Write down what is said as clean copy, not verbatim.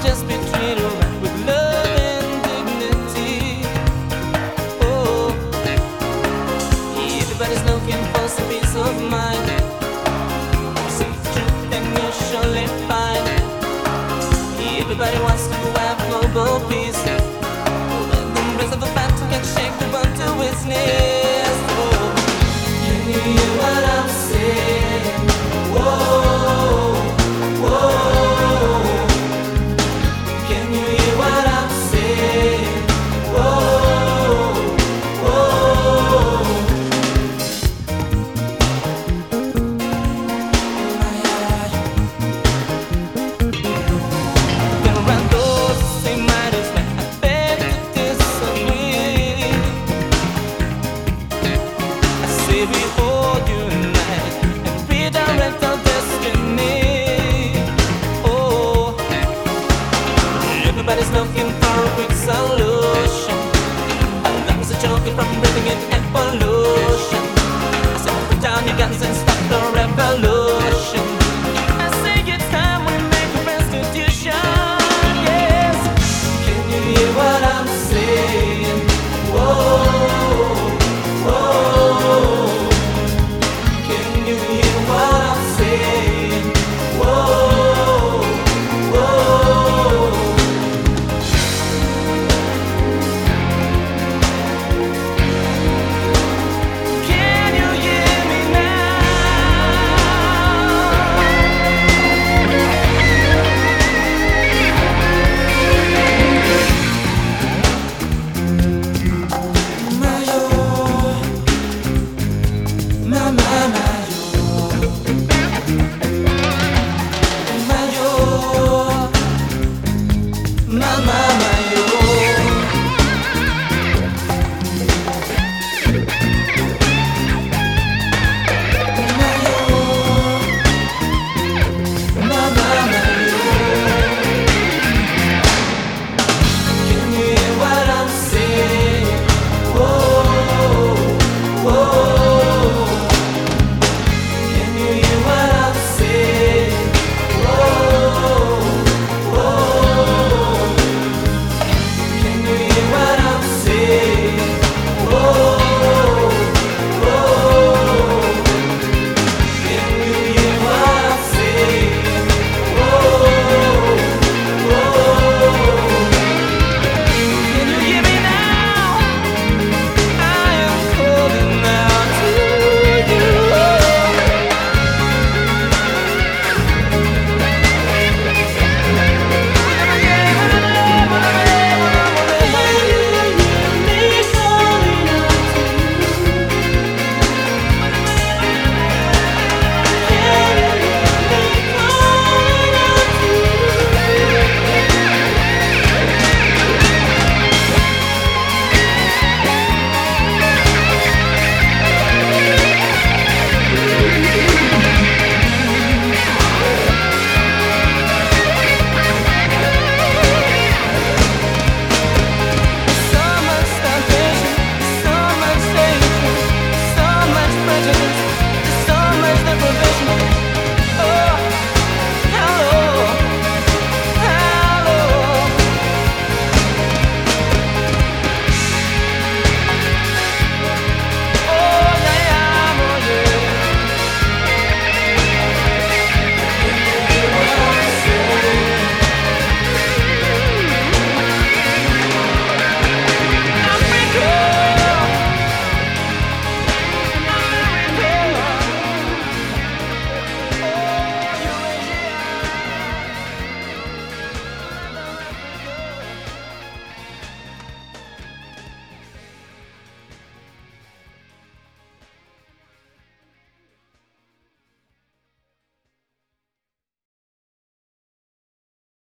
just be treated right with love and dignity. Oh, everybody's looking for some peace of mind. Seek the truth and you'll surely find. Everybody wants to have global peace, but the breath of a battle can shake the world to its knees. Oh, can you hear what I'm saying? Whoa, whoa. Can you hear what I'm saying? Whoa, whoa. Been around those same minders, man, I beg to disagree. I say we all unite and redirect our destiny. Oh, everybody's looking for a quick solution.